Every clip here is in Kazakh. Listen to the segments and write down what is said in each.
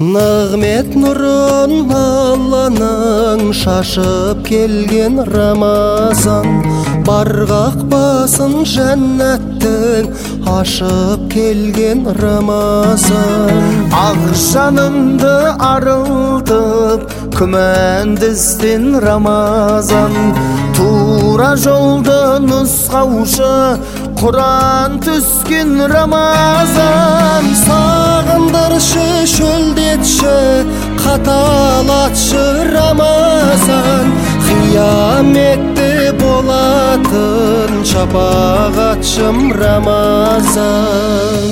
Нығмет нұрын Алланың шашып келген Рамазан, барғақ басын жәннаттың ашып келген Рамазан. Ақ жанымды арылтып күмәндізден Рамазан, тура жолды нұсқаушы Құран түскен Рамазан. Сағындыршы, шөлдетші, қаталатшы Рамазан, қияметте болатын шапағатшым Рамазан.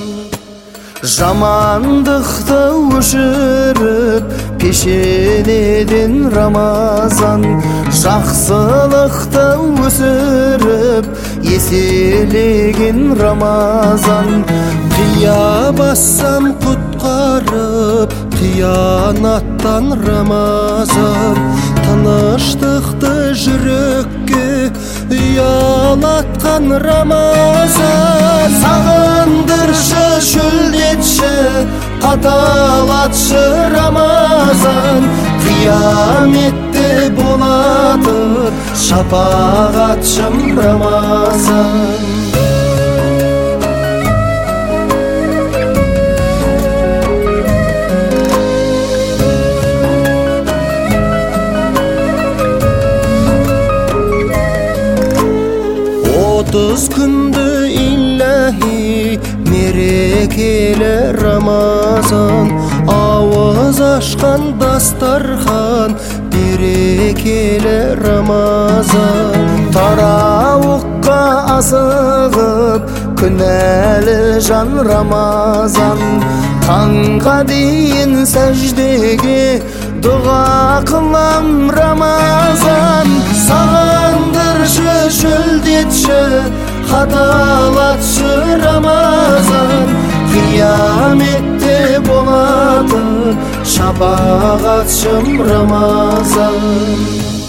Жамандықты өшіріп пешенеден Рамазан, жақсылықты өсіріп еселеген Рамазан. Қия бассам құтқарып қиянаттан Рамазан, тыныштықты жүрекке ұялатқан Рамазан. Сағындыршы, шөлдетші, қаталатшы Рамазан, қияметте болатын шапағатшым Рамазан. Отыз күнді иллахи мерекелі Рамазан, ауыз ашқан дастархан берекелі Рамазан. Тарауыққа асығып күнәлі жан Рамазан, таңға дейін сәждеге дұға қылам Рамазан. Сағындыршы, шөлдетші, қаталатшы Рамазан, қияметте болатын шапағатшым Рамазан.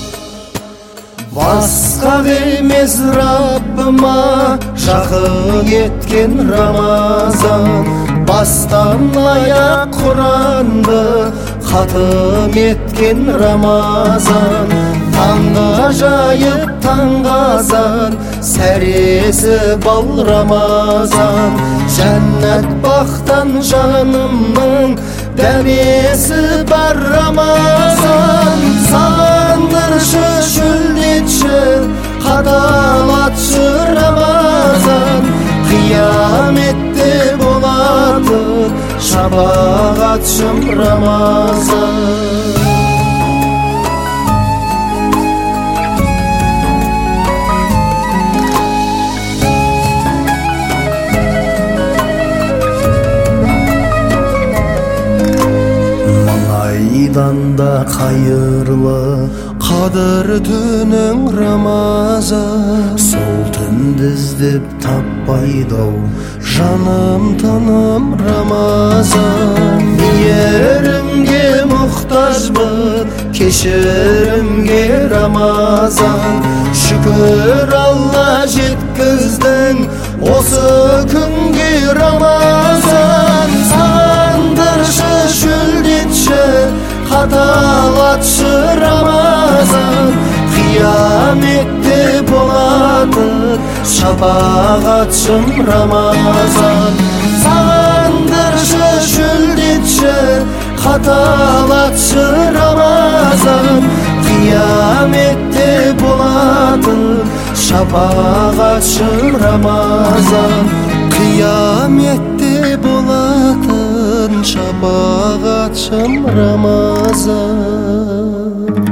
Басқа емес Раббыма жақын еткен Рамазан, бастан аяқ Құранды хатым еткен Рамазан. Таңға жайып таңғазан, сәресі бал Рамазан. Жәннат бақтан жанымның дәмесі бар Рамазан. Сағындыршы, шөлдетші, қаталатшы Рамазан, қияметте болатын шапағатшым Рамазан. Айданда қайырлы Қадыр түнің Рамазан, сол түнді іздеп таппайды-ау жаным тыным Рамазан. Мейірімге мұқтажбын, кешірімге Рамазан. Шүкір Алла жеткіздің осы күнге Рамазан. Сағындыршы, шөлдетші, қаталатшы Рамазан, қияметте болатын шапағатшым Рамазан. Сағындыршы, шөлдетші, қаталатшы Рамазан, қияметте болатын шапағатшым Рамазан. Қияметте болатын шапағатшым Рамазан.